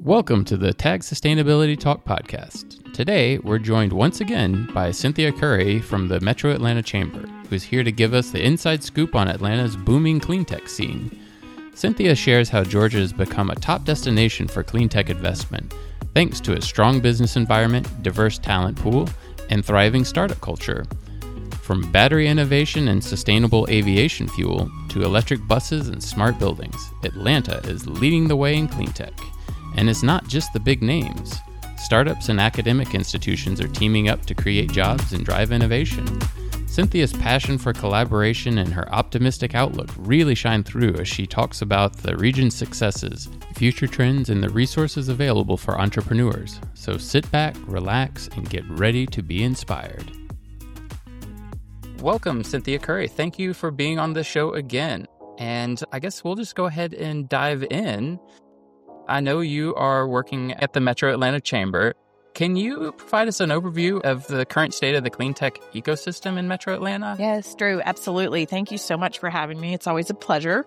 Welcome to the Tag Sustainability Talk podcast. Today, we're joined once again by Cynthia Curry from the Metro Atlanta Chamber, who's here to give us the inside scoop on Atlanta's booming clean tech scene. Cynthia shares how Georgia has become a top destination for clean tech investment, thanks to a strong business environment, diverse talent pool, and thriving startup culture. From battery innovation and sustainable aviation fuel to electric buses and smart buildings, Atlanta is leading the way in clean tech. And it's not just the big names. Startups and academic institutions are teaming up to create jobs and drive innovation. Cynthia's passion for collaboration and her optimistic outlook really shine through as she talks about the region's successes, future trends, and the resources available for entrepreneurs. So sit back, relax, and get ready to be inspired. Welcome, Cynthia Curry. Thank you for being on the show again. And I guess we'll just go ahead and dive in. I know you are working at the Metro Atlanta Chamber. Can you provide us an overview of the current state of the clean tech ecosystem in Metro Atlanta? Yes, Drew, absolutely. Thank you so much for having me. It's always a pleasure.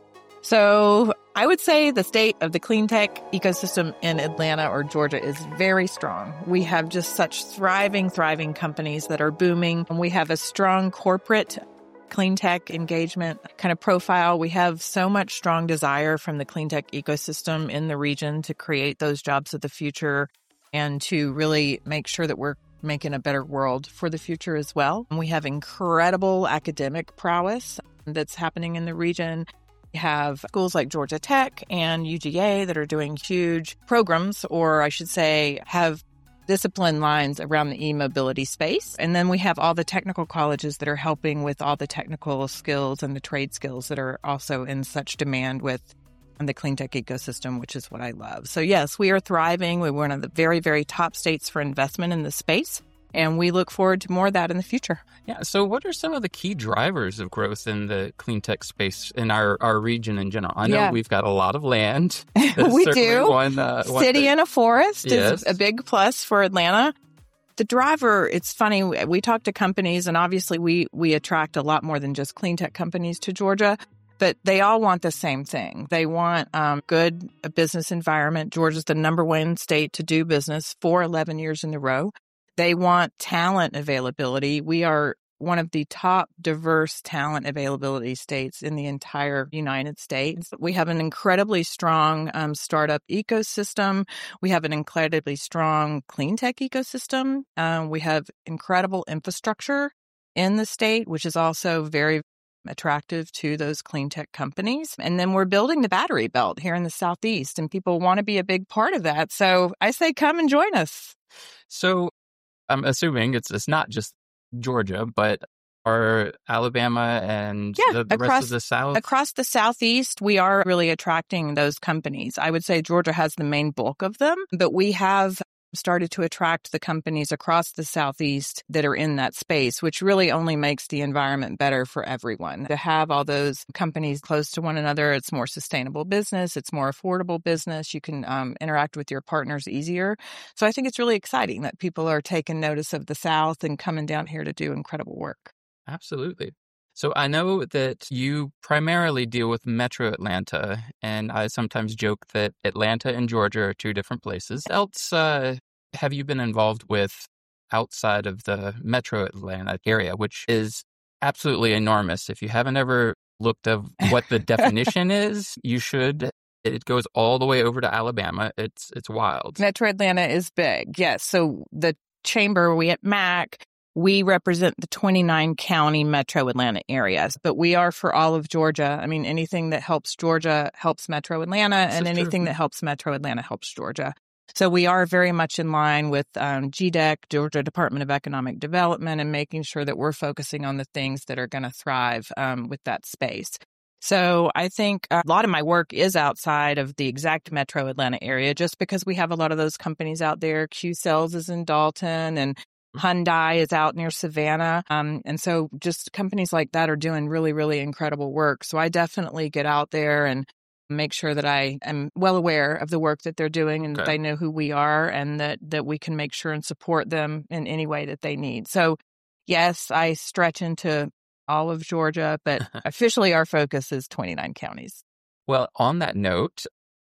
So I would say the state of the clean tech ecosystem in Atlanta or Georgia is very strong. We have just such thriving companies that are booming. And we have a strong corporate clean tech engagement kind of profile. We have so much strong desire from the clean tech ecosystem in the region to create those jobs of the future and to really make sure that we're making a better world for the future as well. And we have incredible academic prowess that's happening in the region. We have schools like Georgia Tech and UGA that are doing huge programs, or I should say, have discipline lines around the e-mobility space. And then we have all the technical colleges that are helping with all the technical skills and the trade skills that are also in such demand with the clean tech ecosystem, which is what I love. So yes, we are thriving. We're one of the very, very top states for investment in the space. And we look forward to more of that in the future. Yeah. So what are some of the key drivers of growth in the clean tech space in our region in general? I know we've got a lot of land. We do. One City and a forest yes. is a big plus for Atlanta. The driver, it's funny, we talk to companies, and obviously we attract a lot more than just clean tech companies to Georgia. But they all want the same thing. They want good business environment. Georgia's the number one state to do business for 11 years in a row. They want talent availability. We are one of the top diverse talent availability states in the entire United States. We have an incredibly strong startup ecosystem. We have an incredibly strong clean tech ecosystem. We have incredible infrastructure in the state, which is also very attractive to those clean tech companies. And then we're building the battery belt here in the Southeast, and people want to be a big part of that. So I say, come and join us. So I'm assuming it's not just Georgia, but are Alabama and the rest of the South? Across the Southeast, we are really attracting those companies. I would say Georgia has the main bulk of them, but we have started to attract the companies across the Southeast that are in that space, which really only makes the environment better for everyone. To have all those companies close to one another, it's more sustainable business, it's more affordable business, you can interact with your partners easier. So I think it's really exciting that people are taking notice of the South and coming down here to do incredible work. Absolutely. So I know that you primarily deal with Metro Atlanta, and I sometimes joke that Atlanta and Georgia are two different places. Else, have you been involved with outside of the Metro Atlanta area, which is absolutely enormous? If you haven't ever looked at what the definition is, you should. It goes all the way over to Alabama. It's wild. Metro Atlanta is big, yes. So the chamber, we at MAC, we represent the 29 county Metro Atlanta areas, but we are for all of Georgia. I mean, anything that helps Georgia helps Metro Atlanta, and anything that helps Metro Atlanta helps Georgia. So we are very much in line with GDEC, Georgia Department of Economic Development, and making sure that we're focusing on the things that are going to thrive with that space. So I think a lot of my work is outside of the exact Metro Atlanta area, just because we have a lot of those companies out there. Q-Cells is in Dalton, and Hyundai is out near Savannah. And so just companies like that are doing really, really incredible work. So I definitely get out there and make sure that I am well aware of the work that they're doing, and that they know who we are, and that we can make sure and support them in any way that they need. So yes, I stretch into all of Georgia, but officially our focus is 29 counties. Well, on that note,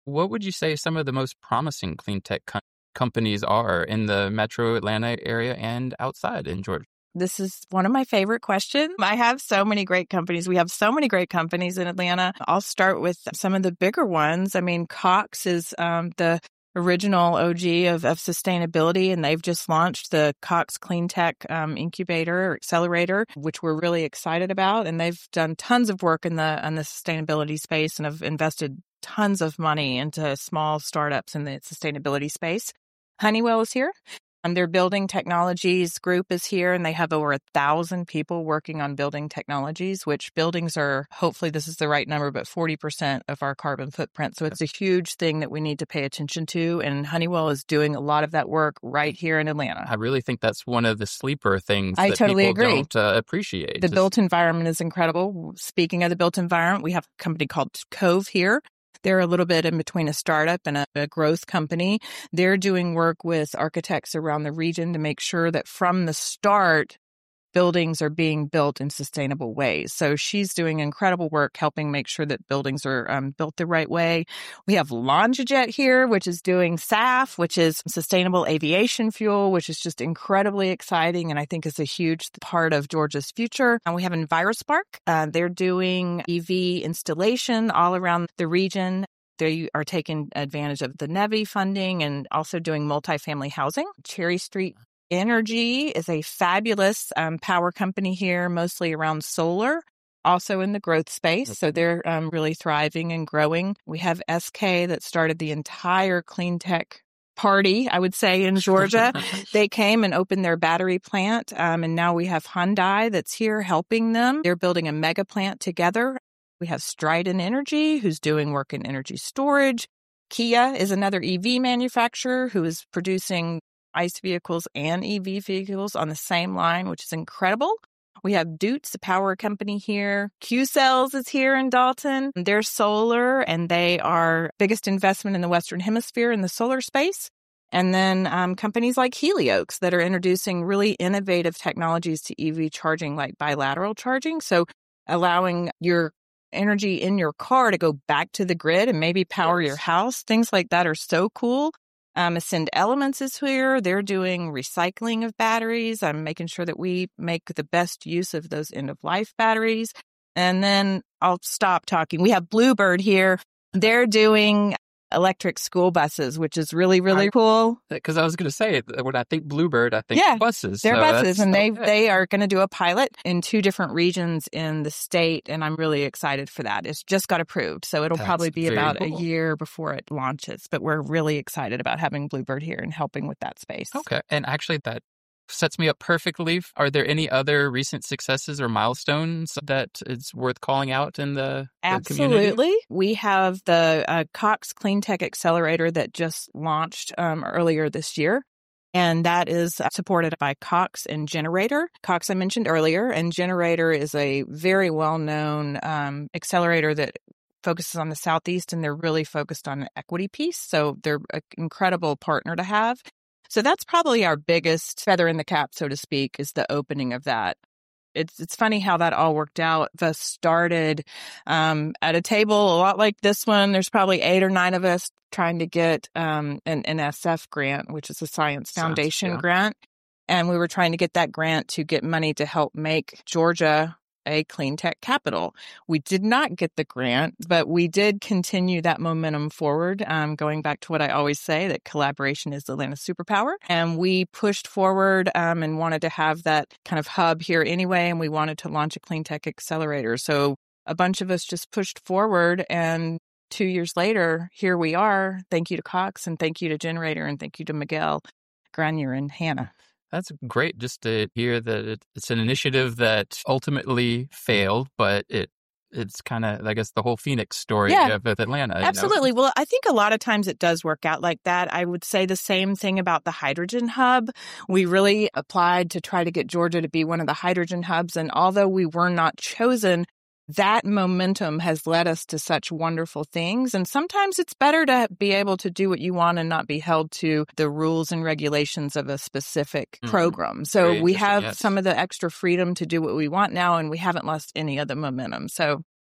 What would you say some of the most promising clean tech companies are in the metro Atlanta area and outside in Georgia? This is one of my favorite questions. I have so many great companies. We have so many great companies in Atlanta. I'll start with some of the bigger ones. I mean, Cox is the original OG of sustainability, and they've just launched the Cox Clean Tech Incubator or Accelerator, which we're really excited about. And they've done tons of work in the sustainability space and have invested tons of money into small startups in the sustainability space. Honeywell is here. Their building technologies group is here, and they have over 1,000 people working on building technologies, which buildings are, hopefully this is the right number, but 40% of our carbon footprint. So it's a huge thing that we need to pay attention to. And Honeywell is doing a lot of that work right here in Atlanta. I really think that's one of the sleeper things I that totally people agree. don't appreciate. The built environment is incredible. Speaking of the built environment, we have a company called Cove here. They're a little bit in between a startup and a growth company. They're doing work with architects around the region to make sure that from the start, buildings are being built in sustainable ways. So she's doing incredible work helping make sure that buildings are built the right way. We have LongiJet here, which is doing SAF, which is sustainable aviation fuel, which is just incredibly exciting and I think is a huge part of Georgia's future. And we have EnviroSpark. They're doing EV installation all around the region. They are taking advantage of the NEVI funding and also doing multifamily housing. Cherry Street Energy is a fabulous power company here, mostly around solar, also in the growth space. So they're really thriving and growing. We have SK that started the entire clean tech party, I would say, in Georgia. They came and opened their battery plant, and now we have Hyundai that's here helping them. They're building a mega plant together. We have Strident Energy, who's doing work in energy storage. Kia is another EV manufacturer who is producing ICE vehicles and EV vehicles on the same line, which is incredible. We have Doots, the power company here. Q-Cells is here in Dalton. They're solar, and they are biggest investment in the Western Hemisphere in the solar space. And then companies like Heliox that are introducing really innovative technologies to EV charging, like bilateral charging. So allowing your energy in your car to go back to the grid and maybe power your house. Things like that are so cool. Ascend Elements is here. They're doing recycling of batteries. I'm making sure that we make the best use of those end-of-life batteries. And then I'll stop talking. We have Bluebird here. They're doing electric school buses, which is really, really cool. Because I was going to say, when I think Bluebird, I think buses. They're buses, and they are going to do a pilot in 2 different regions in the state, and I'm really excited for that. It's just got approved, so it'll probably be about a year before it launches, but we're really excited about having Bluebird here and helping with that space. Okay, and actually that sets me up perfectly. Are there any other recent successes or milestones that is worth calling out in the Absolutely. community? We have the Cox Clean Tech Accelerator that just launched earlier this year. And that is supported by Cox and Generator. Cox I mentioned earlier, and Generator is a very well-known accelerator that focuses on the Southeast, and they're really focused on the equity piece. So they're an incredible partner to have. So that's probably our biggest feather in the cap, so to speak, is the opening of that. It's funny how that all worked out. Us started at a table a lot like this one. There's probably 8 or 9 of us trying to get an SF grant, which is a Science Foundation grant. And we were trying to get that grant to get money to help make Georgia a clean tech capital. We did not get the grant, but we did continue that momentum forward, going back to what I always say, that collaboration is the Atlanta's superpower. And we pushed forward and wanted to have that kind of hub here anyway, and we wanted to launch a clean tech accelerator. So a bunch of us just pushed forward, and 2 years later, here we are. Thank you to Cox, and thank you to Generator, and thank you to Miguel Granier and Hannah. That's great just to hear that it's an initiative that ultimately failed, but it's kind of, I guess, the whole Phoenix story of Atlanta. Absolutely. You know? Well, I think a lot of times it does work out like that. I would say the same thing about the hydrogen hub. We really applied to try to get Georgia to be one of the hydrogen hubs. And although we were not chosen, that momentum has led us to such wonderful things. And sometimes it's better to be able to do what you want and not be held to the rules and regulations of a specific program. So we have some of the extra freedom to do what we want now, and we haven't lost any of the momentum. So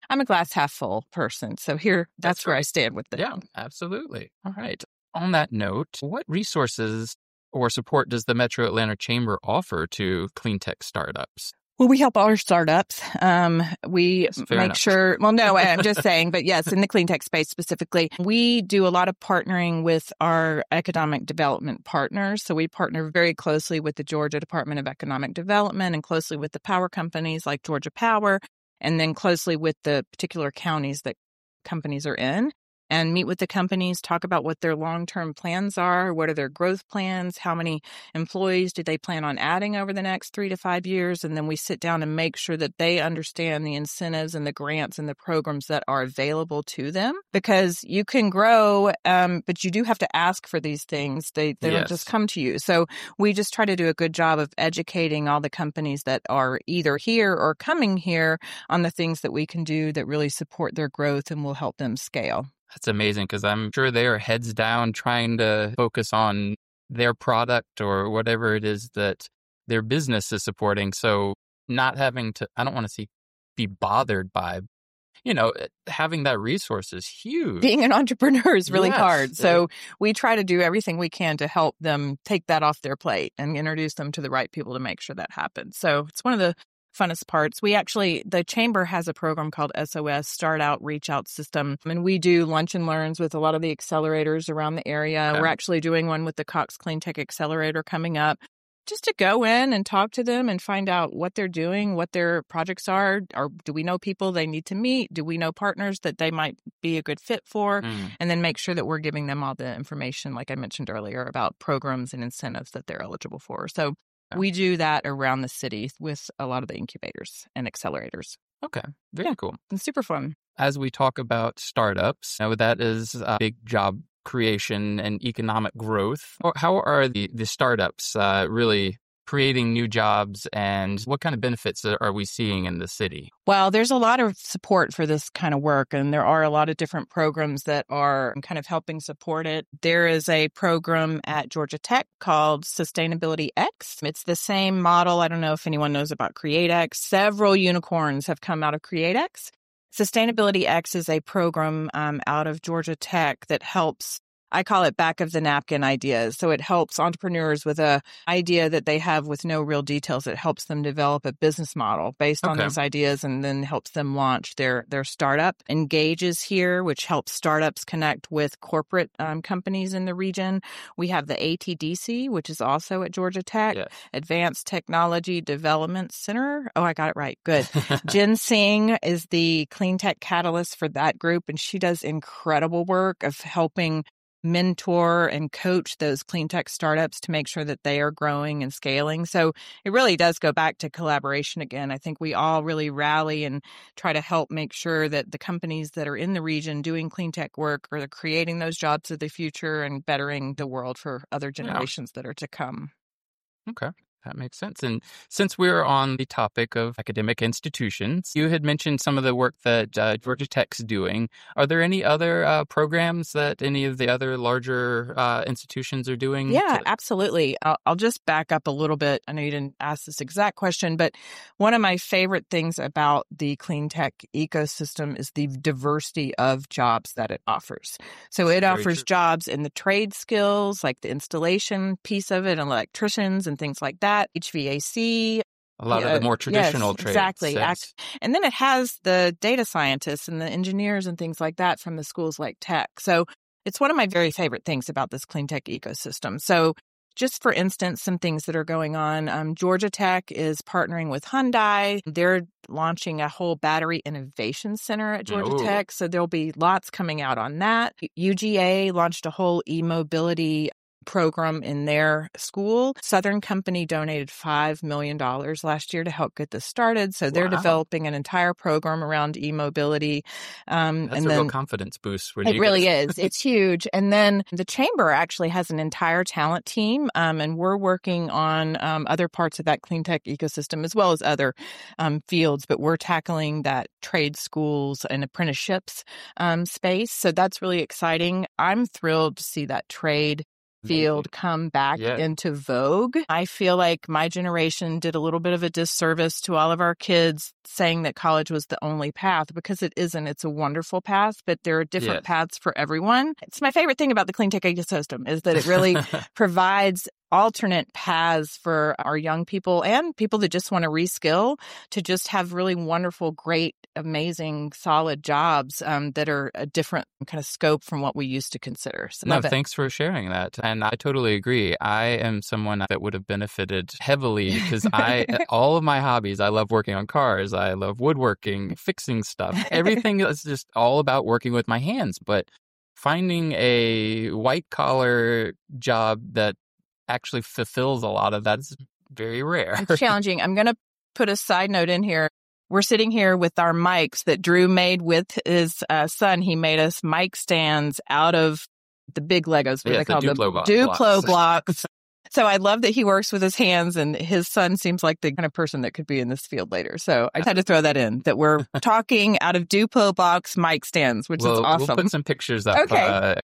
I'm a glass half full person. So that's where I stand with it. Yeah, absolutely. All right. On that note, what resources or support does the Metro Atlanta Chamber offer to clean tech startups? Well, we help our startups. We Fair make enough. sure, well, no, I'm just saying, but yes, in the clean tech space specifically, we do a lot of partnering with our economic development partners. So we partner very closely with the Georgia Department of Economic Development and closely with the power companies like Georgia Power, and then closely with the particular counties that companies are in. And meet with the companies, talk about what their long-term plans are, what are their growth plans, how many employees do they plan on adding over the next 3 to 5 years, and then we sit down and make sure that they understand the incentives and the grants and the programs that are available to them. Because you can grow, but you do have to ask for these things. They don't just come to you. So we just try to do a good job of educating all the companies that are either here or coming here on the things that we can do that really support their growth and will help them scale. That's amazing, because I'm sure they are heads down trying to focus on their product or whatever it is that their business is supporting. So not having to, I don't want to say be bothered by, having that resource is huge. Being an entrepreneur is really hard. So we try to do everything we can to help them take that off their plate and introduce them to the right people to make sure that happens. So it's one of the funnest parts. The chamber has a program called SOS, Start Out, Reach Out System. And we do lunch and learns with a lot of the accelerators around the area. Okay. We're actually doing one with the Cox Clean Tech Accelerator coming up, just to go in and talk to them and find out what they're doing, what their projects are. Or do we know people they need to meet? Do we know partners that they might be a good fit for? And then make sure that we're giving them all the information, like I mentioned earlier, about programs and incentives that they're eligible for. So we do that around the city with a lot of the incubators and accelerators. Okay, very cool. It's super fun. As we talk about startups, that is a big job creation and economic growth. How are the startups really creating new jobs, and what kind of benefits are we seeing in the city? Well, there's a lot of support for this kind of work, and there are a lot of different programs that are kind of helping support it. There is a program at Georgia Tech called Sustainability X. It's the same model. I don't know if anyone knows about CreateX. Several unicorns have come out of CreateX. Sustainability X is a program out of Georgia Tech that helps, I call it back of the napkin ideas. So it helps entrepreneurs with a idea that they have with no real details. It helps them develop a business model based on those ideas, and then helps them launch their startup. Engages here, which helps startups connect with corporate companies in the region. We have the ATDC, which is also at Georgia Tech, Advanced Technology Development Center. Oh, I got it right. Good. Jen Singh is the clean tech catalyst for that group, and she does incredible work of helping mentor and coach those clean tech startups to make sure that they are growing and scaling. So it really does go back to collaboration again. I think we all really rally and try to help make sure that the companies that are in the region doing clean tech work are creating those jobs of the future and bettering the world for other generations that are to come. Okay. That makes sense. And since we're on the topic of academic institutions, you had mentioned some of the work that Georgia Tech's doing. Are there any other programs that any of the other larger institutions are doing? Yeah, absolutely. I'll just back up a little bit. I know you didn't ask this exact question, but one of my favorite things about the clean tech ecosystem is the diversity of jobs that it offers. So it offers jobs in the trade skills, like the installation piece of it, and electricians and things like that. HVAC. A lot of the more traditional trades. Exactly. And then it has the data scientists and the engineers and things like that from the schools like Tech. So it's one of my very favorite things about this clean tech ecosystem. So just for instance, some things that are going on. Georgia Tech is partnering with Hyundai. They're launching a whole battery innovation center at Georgia Tech. So there'll be lots coming out on that. UGA launched a whole e-mobility program in their school. Southern Company donated $5 million last year to help get this started. So they're developing an entire program around e-mobility. That's a real confidence boost. It really is. It's huge. And then the chamber actually has an entire talent team, and we're working on other parts of that clean tech ecosystem as well as other fields, but we're tackling that trade schools and apprenticeships space. So that's really exciting. I'm thrilled to see that trade field come back into vogue. I feel like my generation did a little bit of a disservice to all of our kids saying that college was the only path, because it isn't. It's a wonderful path, but there are different paths for everyone. It's my favorite thing about the clean tech ecosystem is that it really provides alternate paths for our young people and people that just want to reskill to just have really wonderful, great, amazing, solid jobs that are a different kind of scope from what we used to consider. So no, thanks for sharing that. And I totally agree. I am someone that would have benefited heavily because all of my hobbies, I love working on cars. I love woodworking, fixing stuff. Everything is just all about working with my hands. But finding a white collar job that actually fulfills a lot of that is very rare. It's challenging. I'm going to put a side note in here. We're sitting here with our mics that Drew made with his son. He made us mic stands out of the big Legos. What they call them? Duplo blocks. So I love that he works with his hands, and his son seems like the kind of person that could be in this field later. So I had to throw that in, that we're talking out of Duplo box mic stands, which is awesome. We'll put some pictures up. Okay.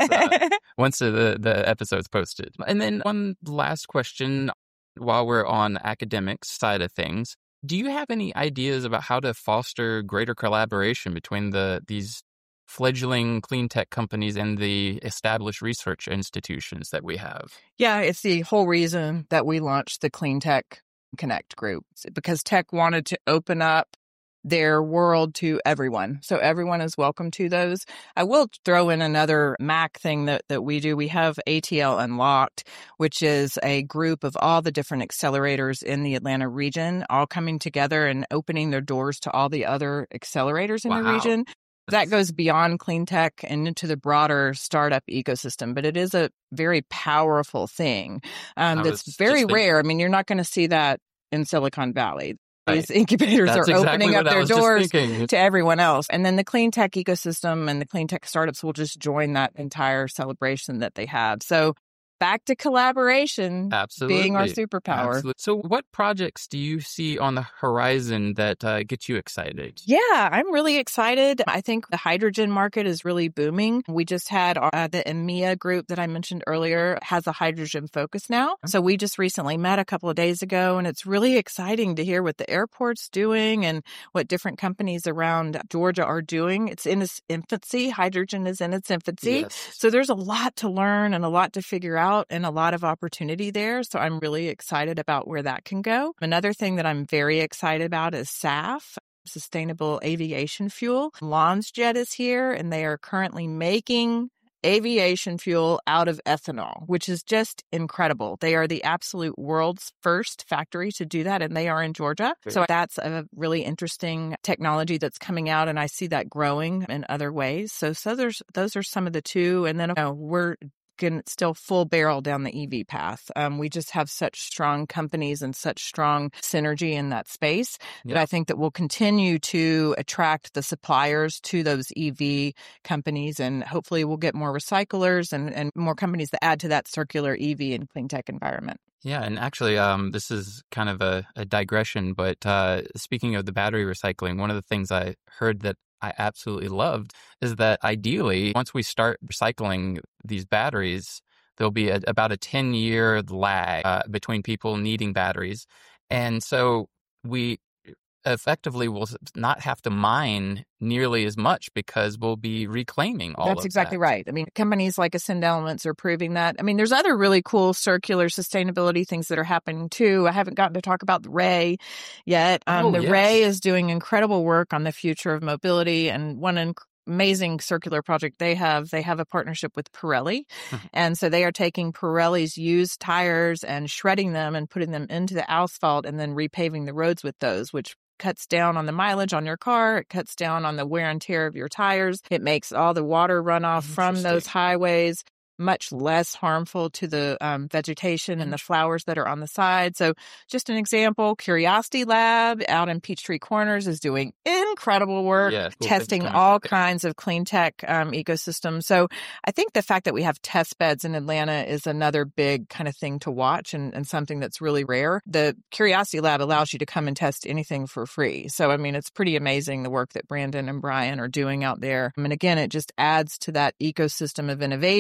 Once the episode's posted. And then one last question while we're on academics side of things. Do you have any ideas about how to foster greater collaboration between these fledgling clean tech companies and the established research institutions that we have? Yeah, it's the whole reason that we launched the Clean Tech Connect group, because tech wanted to open up their world to everyone. So everyone is welcome to those. I will throw in another MAC thing that we do. We have ATL Unlocked, which is a group of all the different accelerators in the Atlanta region, all coming together and opening their doors to all the other accelerators in the region. That goes beyond clean tech and into the broader startup ecosystem, but it is a very powerful thing that's very rare. I mean, you're not going to see that in Silicon Valley. These incubators are opening up their doors to everyone else. And then the clean tech ecosystem and the clean tech startups will just join that entire celebration that they have. So back to collaboration being our superpower. Absolutely. So what projects do you see on the horizon that get you excited? Yeah, I'm really excited. I think the hydrogen market is really booming. We just had the EMEA group that I mentioned earlier has a hydrogen focus now. So we just recently met a couple of days ago, and it's really exciting to hear what the airport's doing and what different companies around Georgia are doing. It's in its infancy. Hydrogen is in its infancy. Yes. So there's a lot to learn and a lot to figure out, and a lot of opportunity there. So I'm really excited about where that can go. Another thing that I'm very excited about is SAF, Sustainable Aviation Fuel. LaunchJet is here, and they are currently making aviation fuel out of ethanol, which is just incredible. They are the absolute world's first factory to do that, and they are in Georgia. So that's a really interesting technology that's coming out, and I see that growing in other ways. So those are some of the two. And then we're still full barrel down the EV path. We just have such strong companies and such strong synergy in that space that I think that we'll continue to attract the suppliers to those EV companies, and hopefully we'll get more recyclers and more companies that add to that circular EV and clean tech environment. Yeah, and actually, this is kind of a digression, but speaking of the battery recycling, one of the things I heard that I absolutely loved is that ideally, once we start recycling these batteries, there'll be about a 10-year lag between people needing batteries. And so we effectively will not have to mine nearly as much because we'll be reclaiming all of that. That's exactly right. I mean, companies like Ascend Elements are proving that. I mean, there's other really cool circular sustainability things that are happening too. I haven't gotten to talk about the Ray yet. Ray is doing incredible work on the future of mobility, and one amazing circular project they have a partnership with Pirelli. And so they are taking Pirelli's used tires and shredding them and putting them into the asphalt and then repaving the roads with those, which cuts down on the mileage on your car. It cuts down on the wear and tear of your tires. It makes all the water runoff from those highways much less harmful to the vegetation and the flowers that are on the side. So just an example, Curiosity Lab out in Peachtree Corners is doing incredible work, testing all kinds of clean tech ecosystems. So I think the fact that we have test beds in Atlanta is another big kind of thing to watch and something that's really rare. The Curiosity Lab allows you to come and test anything for free. So, I mean, it's pretty amazing the work that Brandon and Brian are doing out there. And again, it just adds to that ecosystem of innovation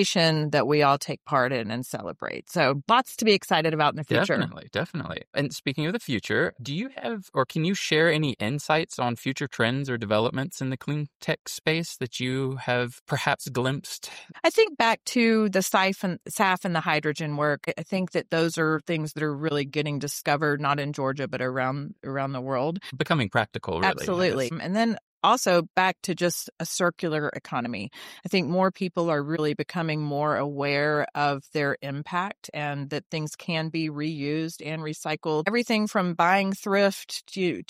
trend that we all take part in and celebrate. So lots to be excited about in the future. Definitely. And speaking of the future, do you have or can you share any insights on future trends or developments in the clean tech space that you have perhaps glimpsed? I think back to the SAF and the hydrogen work. I think that those are things that are really getting discovered, not in Georgia, but around the world. Becoming practical, really. Absolutely. And then also back to just a circular economy. I think more people are really becoming more aware of their impact and that things can be reused and recycled. Everything from buying thrift to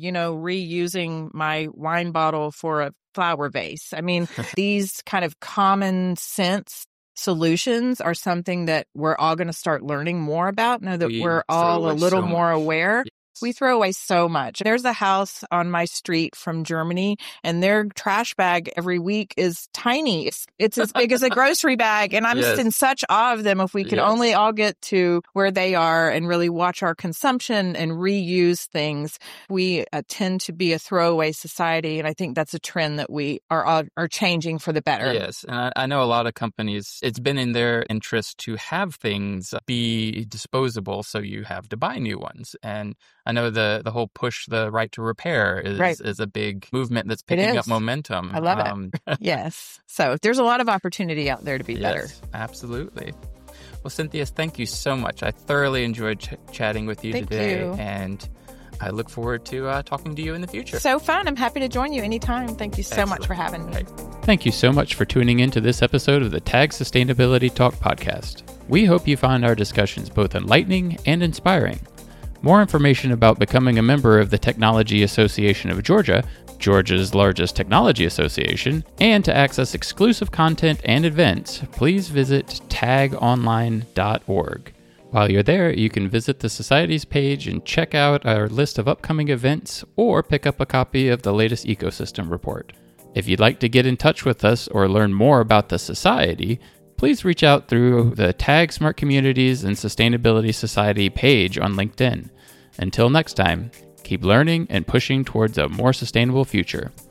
reusing my wine bottle for a flower vase. I mean, these kind of common sense solutions are something that we're all going to start learning more about now that we're all a little more aware. We throw away so much. There's a house on my street from Germany, and their trash bag every week is tiny. It's as big as a grocery bag, and I'm just in such awe of them. If we could only all get to where they are and really watch our consumption and reuse things, we tend to be a throwaway society, and I think that's a trend that we are changing for the better. Yes, and I know a lot of companies, it's been in their interest to have things be disposable, so you have to buy new ones. And I know the whole push, the right to repair is a big movement that's picking up momentum. I love it. Yes. So there's a lot of opportunity out there to be better. Absolutely. Well, Cynthia, thank you so much. I thoroughly enjoyed chatting with you today. And I look forward to talking to you in the future. So fun. I'm happy to join you anytime. Thank you so much for having me. Thank you so much for tuning in to this episode of the TAG Sustainability Talk podcast. We hope you found our discussions both enlightening and inspiring. More information about becoming a member of the Technology Association of Georgia, Georgia's largest technology association, and to access exclusive content and events, please visit tagonline.org. While you're there, you can visit the Society's page and check out our list of upcoming events or pick up a copy of the latest ecosystem report. If you'd like to get in touch with us or learn more about the Society, please reach out through the TAG Smart Communities and Sustainability Society page on LinkedIn. Until next time, keep learning and pushing towards a more sustainable future.